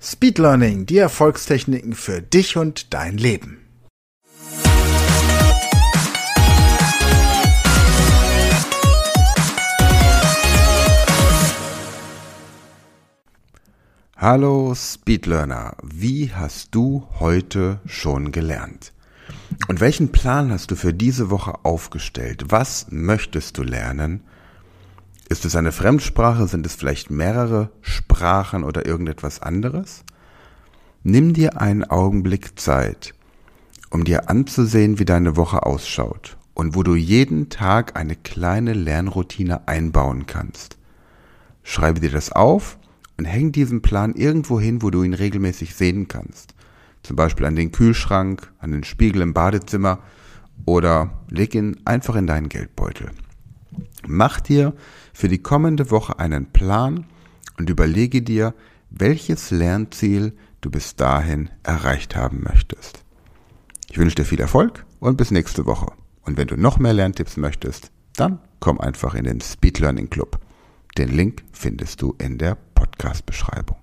Speed Learning, die Erfolgstechniken für dich und dein Leben. Hallo Speedlearner, wie hast du heute schon gelernt? Und welchen Plan hast du für diese Woche aufgestellt? Was möchtest du lernen? Ist es eine Fremdsprache? Sind es vielleicht mehrere Sprachen oder irgendetwas anderes? Nimm dir einen Augenblick Zeit, um dir anzusehen, wie deine Woche ausschaut und wo du jeden Tag eine kleine Lernroutine einbauen kannst. Schreibe dir das auf und häng diesen Plan irgendwo hin, wo du ihn regelmäßig sehen kannst. Zum Beispiel an den Kühlschrank, an den Spiegel im Badezimmer oder leg ihn einfach in deinen Geldbeutel. Mach dir für die kommende Woche einen Plan und überlege dir, welches Lernziel du bis dahin erreicht haben möchtest. Ich wünsche dir viel Erfolg und bis nächste Woche. Und wenn du noch mehr Lerntipps möchtest, dann komm einfach in den Speed Learning Club. Den Link findest du in der Podcast-Beschreibung.